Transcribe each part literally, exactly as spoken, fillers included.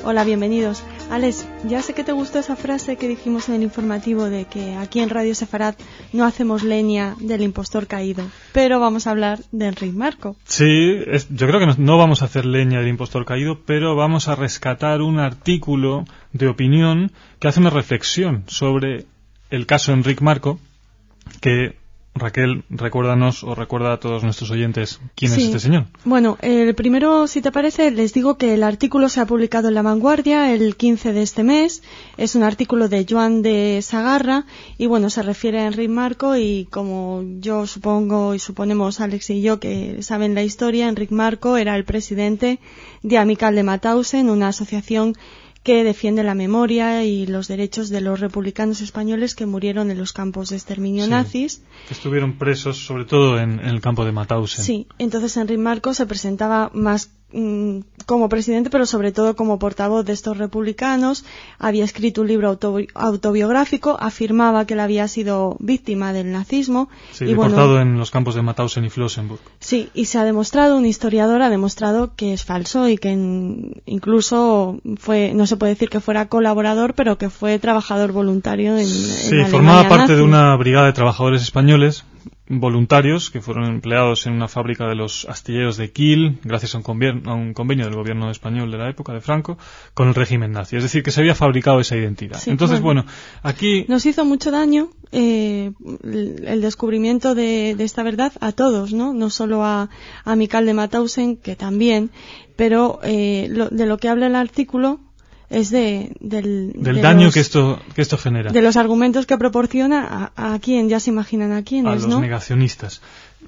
Hola, bienvenidos. Alex, ya sé que te gustó esa frase que dijimos en el informativo de que aquí en Radio Sefarad no hacemos leña del impostor caído, pero vamos a hablar de Enric Marco. Sí, es, yo creo que no, no vamos a hacer leña del impostor caído, pero vamos a rescatar un artículo de opinión que hace una reflexión sobre el caso Enric Marco, que... Raquel, recuérdanos o recuerda a todos nuestros oyentes quién sí. es este señor. Bueno, el primero, si te parece, les digo que el artículo se ha publicado en La Vanguardia el quince de este mes. Es un artículo de Joan de Sagarra y, bueno, se refiere a Enric Marco y, como yo supongo y suponemos Alex y yo que saben la historia, Enric Marco era el presidente de Amical de Mauthausen, una asociación que defiende la memoria y los derechos de los republicanos españoles que murieron en los campos de exterminio sí, nazis. Que estuvieron presos, sobre todo en, en el campo de Mauthausen. Sí, entonces Enric Marco se presentaba más mmm, como presidente, pero sobre todo como portavoz de estos republicanos. Había escrito un libro autobi- autobiográfico, afirmaba que él había sido víctima del nazismo. Sí, y deportado bueno, en los campos de Mauthausen y Flossenburg. Sí, y se ha demostrado, un historiador ha demostrado que es falso y que en, incluso fue, no se puede decir que fuera colaborador, pero que fue trabajador voluntario en, sí, en la formaba Alemania parte nazi. de una brigada de trabajadores españoles voluntarios que fueron empleados en una fábrica de los astilleros de Kiel gracias a un, convier- a un convenio del gobierno español de la época de Franco con el régimen nazi, es decir, que se había fabricado esa identidad. Sí, entonces bueno, bueno, aquí nos hizo mucho daño eh, el descubrimiento de, de esta verdad a todos, no no solo a, a Amical de Mauthausen, que también, pero eh, lo, de lo que habla el artículo es de del, del de daño los, que esto que esto genera de los argumentos que proporciona a, a quién, ya se imaginan a quiénes, a los ¿no? negacionistas.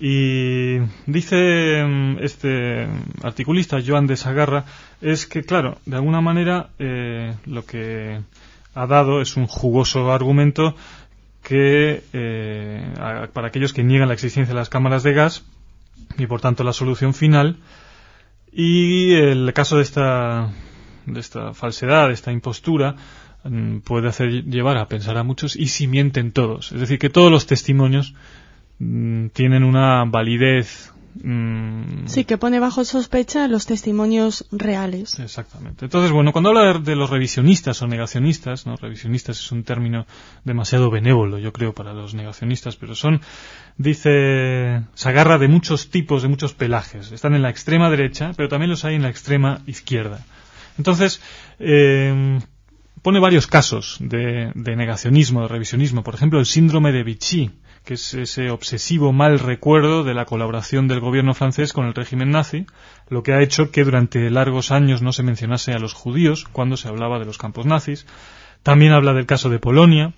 Y dice este articulista Joan de Sagarra es que, claro, de alguna manera eh, lo que ha dado es un jugoso argumento que eh, a, para aquellos que niegan la existencia de las cámaras de gas y por tanto la solución final. Y el caso de esta de esta falsedad, de esta impostura, puede hacer llevar a pensar a muchos y si mienten todos. Es decir, que todos los testimonios mmm, tienen una validez. Mmm... Sí, que pone bajo sospecha los testimonios reales. Exactamente. Entonces, bueno, cuando habla de los revisionistas o negacionistas, ¿no? Revisionistas es un término demasiado benévolo, yo creo, para los negacionistas, pero son, dice Sagarra, de muchos tipos, de muchos pelajes. Están en la extrema derecha, pero también los hay en la extrema izquierda. Entonces, eh, pone varios casos de, de negacionismo, de revisionismo. Por ejemplo, el síndrome de Vichy, que es ese obsesivo mal recuerdo de la colaboración del gobierno francés con el régimen nazi, lo que ha hecho que durante largos años no se mencionase a los judíos cuando se hablaba de los campos nazis. También habla del caso de Polonia,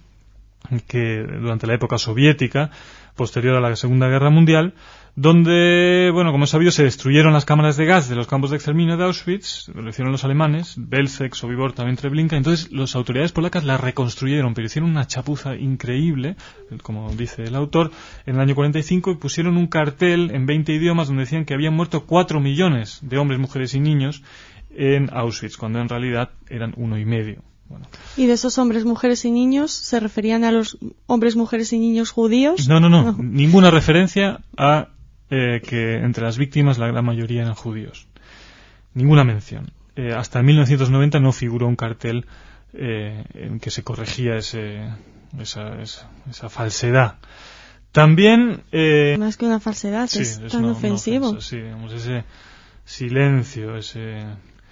que durante la época soviética, posterior a la Segunda Guerra Mundial, donde, bueno, como es sabido, se destruyeron las cámaras de gas de los campos de exterminio de Auschwitz, lo hicieron los alemanes, Belzec, Sobibor, también Treblinka, entonces las autoridades polacas la reconstruyeron, pero hicieron una chapuza increíble, como dice el autor, en el año cuarenta y cinco, y pusieron un cartel en veinte idiomas donde decían que habían muerto cuatro millones de hombres, mujeres y niños en Auschwitz, cuando en realidad eran uno y medio. Bueno. ¿Y de esos hombres, mujeres y niños se referían a los hombres, mujeres y niños judíos? No, no, no, no. Ninguna referencia a eh, que entre las víctimas la gran mayoría eran judíos. Ninguna mención. Eh, hasta mil novecientos noventa no figuró un cartel eh, en que se corregía ese, esa, esa, esa falsedad. También... Eh, Más que una falsedad, sí, es, es tan una, ofensivo. Una ofensa, sí, digamos, ese silencio, ese...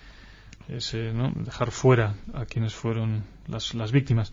ese, ¿no? dejar fuera a quienes fueron las, las víctimas.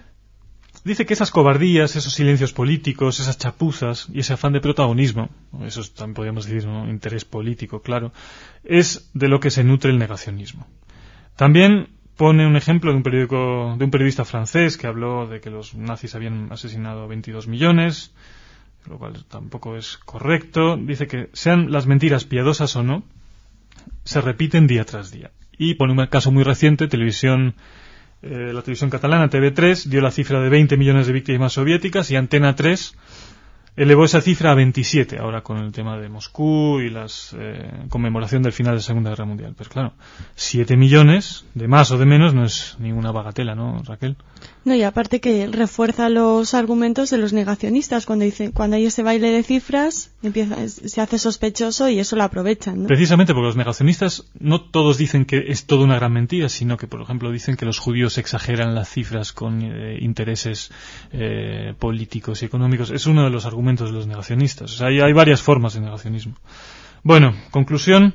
Dice que esas cobardías, esos silencios políticos, esas chapuzas y ese afán de protagonismo, eso también podríamos decir, ¿no? interés político, claro, es de lo que se nutre el negacionismo. También pone un ejemplo de un periódico, de un periodista francés que habló de que los nazis habían asesinado a veintidós millones, lo cual tampoco es correcto. Dice que sean las mentiras piadosas o no, se repiten día tras día. Y pone un caso muy reciente, televisión, eh, la televisión catalana, T V tres, dio la cifra de veinte millones de víctimas soviéticas y Antena tres elevó esa cifra a veintisiete, ahora con el tema de Moscú y la eh, conmemoración del final de la Segunda Guerra Mundial. Pero claro, siete millones, de más o de menos, no es ninguna bagatela, ¿no, Raquel? No, y aparte que refuerza los argumentos de los negacionistas. Cuando dice, cuando hay ese baile de cifras, empieza, se hace sospechoso y eso lo aprovechan, ¿no? Precisamente porque los negacionistas no todos dicen que es toda una gran mentira, sino que, por ejemplo, dicen que los judíos exageran las cifras con eh, intereses eh, políticos y económicos. Es uno de los argumentos de los negacionistas. O sea, hay, hay varias formas de negacionismo. Bueno, conclusión.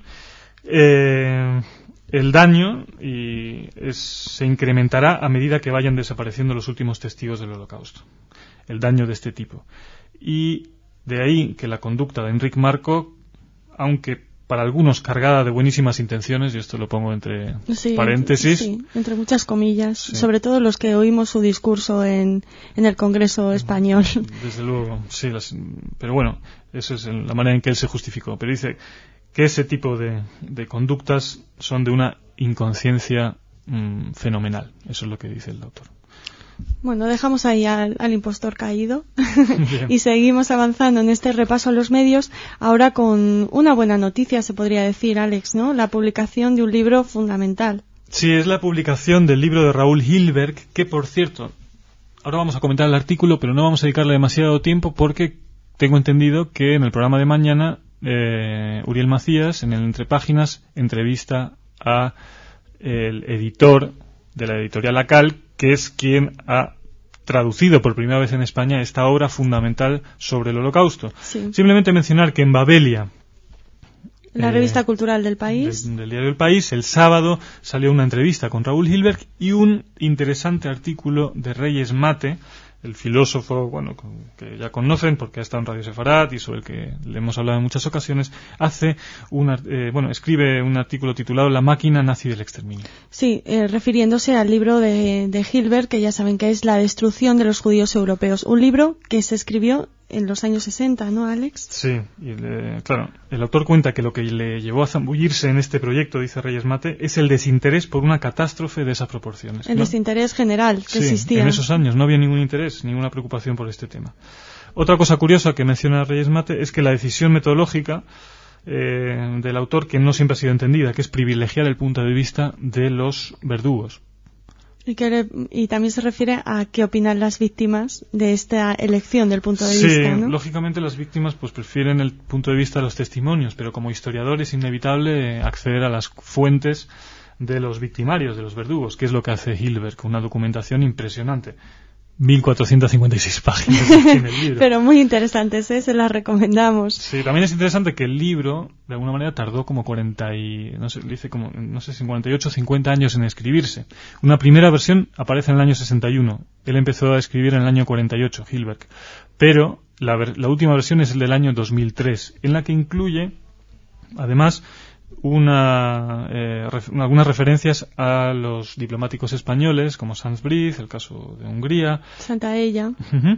Eh, el daño y es, se incrementará a medida que vayan desapareciendo los últimos testigos del Holocausto. El daño de este tipo. Y de ahí que la conducta de Enric Marco, aunque para algunos cargada de buenísimas intenciones, y esto lo pongo entre sí, paréntesis. Sí, entre muchas comillas, sí. Sobre todo los que oímos su discurso en, en el Congreso español. Desde luego, sí, las, pero bueno, eso es la manera en que él se justificó. Pero dice que ese tipo de, de conductas son de una inconsciencia mmm, fenomenal. Eso es lo que dice el autor. Bueno, dejamos ahí al, al impostor caído y seguimos avanzando en este repaso a los medios, ahora con una buena noticia, se podría decir, Alex, ¿no? La publicación de un libro fundamental. Sí, es la publicación del libro de Raúl Hilberg, que, por cierto, ahora vamos a comentar el artículo, pero no vamos a dedicarle demasiado tiempo porque tengo entendido que en el programa de mañana eh, Uriel Macías, en el Entre Páginas, entrevista a el editor de la editorial Acal, que es quien ha traducido por primera vez en España esta obra fundamental sobre el Holocausto. Sí. Simplemente mencionar que en Babelia, la eh, revista cultural del país, del, del diario El País, el sábado salió una entrevista con Raúl Hilberg y un interesante artículo de Reyes Mate, el filósofo, bueno, que ya conocen porque ha estado en Radio Sefarat y sobre el que le hemos hablado en muchas ocasiones, hace una, eh, bueno, escribe un artículo titulado La máquina nazi del exterminio. Sí, eh, refiriéndose al libro de, de Hilberg, que ya saben que es La destrucción de los judíos europeos, un libro que se escribió en los años sesenta, ¿no, Alex? Sí, y le, claro, el autor cuenta que lo que le llevó a zambullirse en este proyecto, dice Reyes Mate, es el desinterés por una catástrofe de esas proporciones. El ¿no? desinterés general que sí, existía. En esos años no había ningún interés, ninguna preocupación por este tema. Otra cosa curiosa que menciona Reyes Mate es que la decisión metodológica eh, del autor, que no siempre ha sido entendida, que es privilegiar el punto de vista de los verdugos. Y, que le, y también se refiere a qué opinan las víctimas de esta elección del punto de sí, vista, ¿no? Lógicamente las víctimas pues prefieren el punto de vista de los testimonios, pero como historiador es inevitable acceder a las fuentes de los victimarios, de los verdugos, que es lo que hace Hilberg, con una documentación impresionante. mil cuatrocientas cincuenta y seis páginas en el libro. Pero muy interesantes, ¿eh? Se las recomendamos. Sí, también es interesante que el libro, de alguna manera, tardó como cuarenta y, no sé, dice como, no sé, cincuenta y ocho o cincuenta años en escribirse. Una primera versión aparece en el año sesenta y uno. Él empezó a escribir en el año cuarenta y ocho, Hilberg. Pero la, ver, la última versión es el del año dos mil tres, en la que incluye, además, una, eh, ref, algunas referencias a los diplomáticos españoles como Sanz Briz, el caso de Hungría, Santa Ella, uh-huh.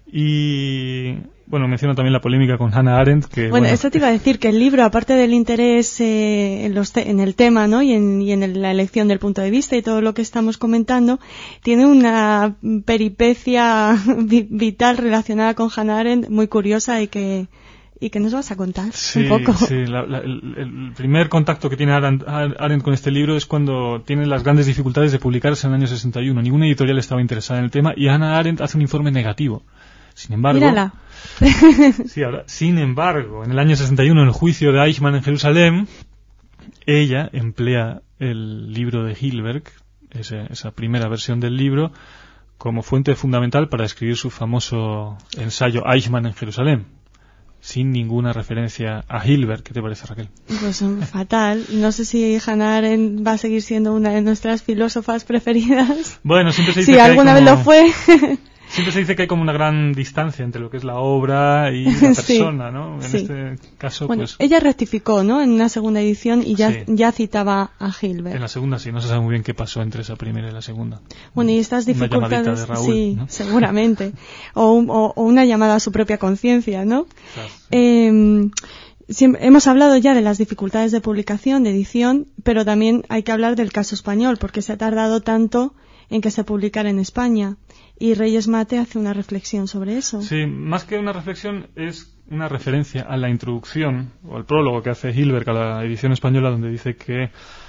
y bueno, menciona también la polémica con Hannah Arendt, que bueno, bueno, eso te iba a decir, que el libro, aparte del interés eh, en, los te- en el tema, ¿no? y en, y en el, la elección del punto de vista y todo lo que estamos comentando, tiene una peripecia vi- vital relacionada con Hannah Arendt muy curiosa y que ¿Y qué nos vas a contar? Sí, un poco. Sí, la, la, el, el primer contacto que tiene Arendt, Arendt con este libro es cuando tiene las grandes dificultades de publicarse en el año sesenta y uno. Ninguna editorial estaba interesada en el tema y Hannah Arendt hace un informe negativo. Sin embargo, Mírala. sí, ahora, sin embargo, en el año sesenta y uno, en el juicio de Eichmann en Jerusalén, ella emplea el libro de Hilberg, ese, esa primera versión del libro, como fuente fundamental para escribir su famoso ensayo Eichmann en Jerusalén, sin ninguna referencia a Hilberg. ¿Qué te parece, Raquel? Pues fatal. No sé si Hannah Arendt va a seguir siendo una de nuestras filósofas preferidas. Bueno, siempre se dice si que alguna hay como... vez lo fue. Siempre se dice que hay como una gran distancia entre lo que es la obra y la persona, sí, ¿no? En sí. este caso, bueno, pues... ella rectificó, ¿no? En una segunda edición y ya, sí. ya citaba a Hilberg. En la segunda sí, no se sabe muy bien qué pasó entre esa primera y la segunda. Bueno, y estas dificultades... Una de Raúl, sí, ¿no? seguramente. O, un, o, o una llamada a su propia conciencia, ¿no? Claro, sí. Eh, siempre, hemos hablado ya de las dificultades de publicación, de edición, pero también hay que hablar del caso español, porque se ha tardado tanto en que se publicara en España. Y Reyes Mate hace una reflexión sobre eso. Sí, más que una reflexión es una referencia a la introducción o al prólogo que hace Hilberg a la edición española, donde dice que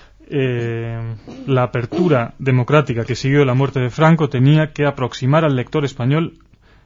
eh, la apertura democrática que siguió la muerte de Franco tenía que aproximar al lector español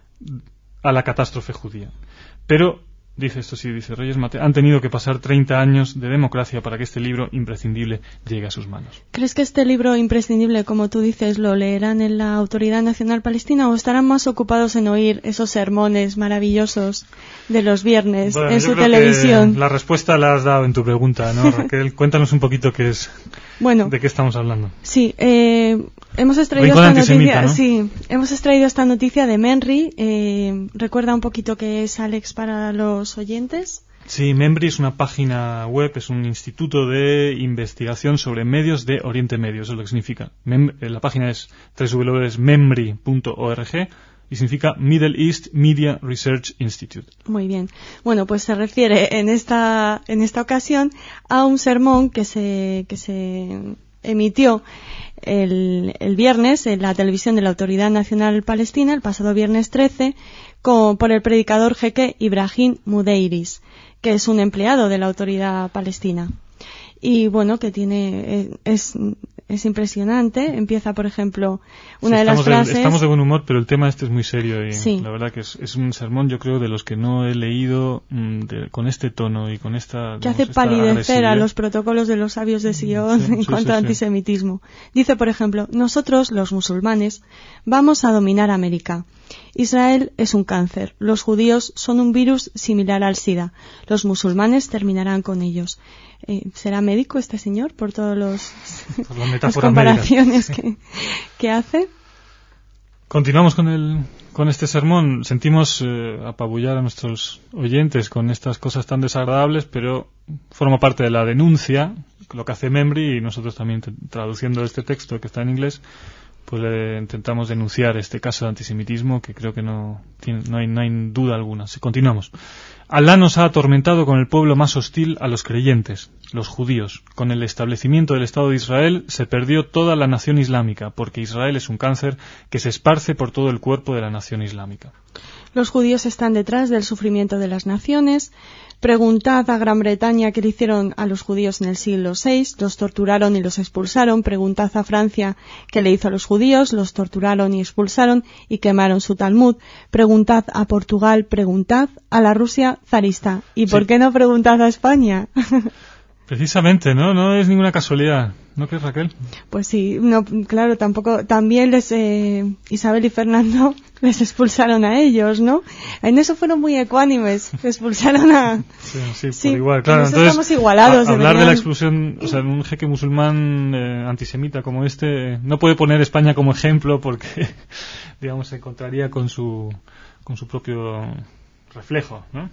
a la catástrofe judía. Pero, dice esto sí, dice Reyes Mate, han tenido que pasar treinta años de democracia para que este libro imprescindible llegue a sus manos. ¿Crees que este libro imprescindible, como tú dices, lo leerán en la Autoridad Nacional Palestina o estarán más ocupados en oír esos sermones maravillosos de los viernes bueno, en yo su creo televisión? Que la respuesta la has dado en tu pregunta, ¿no, Raquel? Cuéntanos un poquito qué es, bueno, de qué estamos hablando. Sí, eh, hemos extraído esta noticia, ¿no? Sí, hemos extraído esta noticia de Menri. Eh, recuerda un poquito qué es, Alex, para los oyentes. Sí, Memri es una página web, es un instituto de investigación sobre medios de Oriente Medio, eso es lo que significa. Mem- la página es doble u doble u doble u punto memri punto org y significa Middle East Media Research Institute. Muy bien. Bueno, pues se refiere en esta en esta ocasión a un sermón que se que se emitió el, el viernes en la televisión de la Autoridad Nacional Palestina, el pasado viernes trece, con, por el predicador jeque Ibrahim Mudeiris, que es un empleado de la Autoridad Palestina. Y bueno, que tiene es es impresionante. Empieza, por ejemplo, una sí, de las frases... De, estamos de buen humor, pero el tema este es muy serio y sí. La verdad que es, es un sermón, yo creo, de los que no he leído mmm, de, con este tono y con esta... Que hace palidecer a los protocolos de los sabios de Sion sí, en sí, cuanto sí, a antisemitismo. Sí. Dice, por ejemplo, nosotros, los musulmanes, vamos a dominar América. Israel es un cáncer. Los judíos son un virus similar al SIDA. Los musulmanes terminarán con ellos. Eh, ¿Será médico este señor por todos los por la las comparaciones que, que hace? Continuamos con el con este sermón. Sentimos eh, apabullar a nuestros oyentes con estas cosas tan desagradables, pero forma parte de la denuncia, lo que hace Memri, y nosotros también te, traduciendo este texto que está en inglés, pues le intentamos denunciar este caso de antisemitismo que creo que no tiene, no hay, no hay duda alguna. Continuamos. Alá nos ha atormentado con el pueblo más hostil a los creyentes, los judíos. Con el establecimiento del Estado de Israel se perdió toda la nación islámica, porque Israel es un cáncer que se esparce por todo el cuerpo de la nación islámica. Los judíos están detrás del sufrimiento de las naciones. Preguntad a Gran Bretaña qué le hicieron a los judíos en el siglo seis, los torturaron y los expulsaron. Preguntad a Francia qué le hizo a los judíos, los torturaron y expulsaron y quemaron su Talmud. Preguntad a Portugal, preguntad a la Rusia zarista. ¿Y sí. por qué no preguntad a España? Precisamente, ¿no? No es ninguna casualidad. ¿No crees, Raquel? Pues sí, no, claro, tampoco, también les, eh, Isabel y Fernando les expulsaron a ellos, ¿no? En eso fueron muy ecuánimes, expulsaron a... Sí, sí, sí por igual, claro. Entonces, estamos igualados. A, hablar de la expulsión, o sea, un jeque musulmán eh, antisemita como este, no puede poner España como ejemplo porque, digamos, se encontraría con su, con su propio reflejo, ¿no?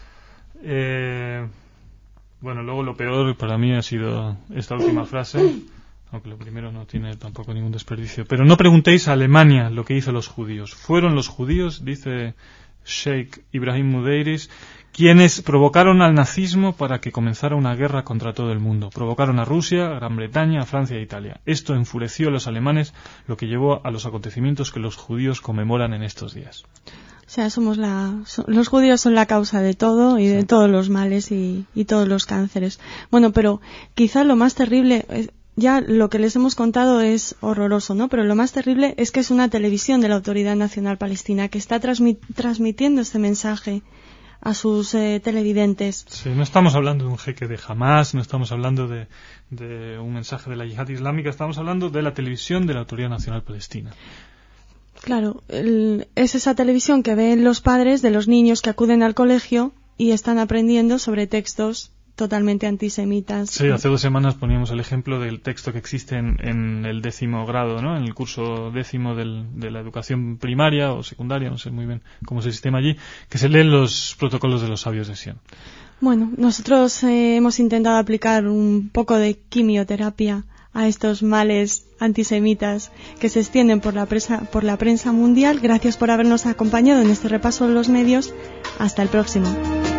Eh... Bueno, luego lo peor para mí ha sido esta última frase, aunque lo primero no tiene tampoco ningún desperdicio. Pero no preguntéis a Alemania lo que hizo los judíos. Fueron los judíos, dice Sheikh Ibrahim Mudeiris, quienes provocaron al nazismo para que comenzara una guerra contra todo el mundo. Provocaron a Rusia, a Gran Bretaña, a Francia e Italia. Esto enfureció a los alemanes, lo que llevó a los acontecimientos que los judíos conmemoran en estos días. O sea, somos la, so, los judíos son la causa de todo y sí. de todos los males y, y todos los cánceres. Bueno, pero quizá lo más terrible, es, ya lo que les hemos contado es horroroso, ¿no? Pero lo más terrible es que es una televisión de la Autoridad Nacional Palestina que está transmit, transmitiendo este mensaje a sus eh, televidentes. Sí, no estamos hablando de un jeque de Hamas, no estamos hablando de, de un mensaje de la yihad islámica, estamos hablando de la televisión de la Autoridad Nacional Palestina. Claro, el, es esa televisión que ven los padres de los niños que acuden al colegio y están aprendiendo sobre textos totalmente antisemitas. Sí, hace dos semanas poníamos el ejemplo del texto que existe en, en el décimo grado, ¿no? En el curso décimo del, de la educación primaria o secundaria, no sé muy bien cómo es el sistema allí, que se leen los protocolos de los sabios de Sion. Bueno, nosotros eh, hemos intentado aplicar un poco de quimioterapia a estos males antisemitas que se extienden por la prensa, por la prensa mundial. Gracias por habernos acompañado en este repaso de los medios. Hasta el próximo.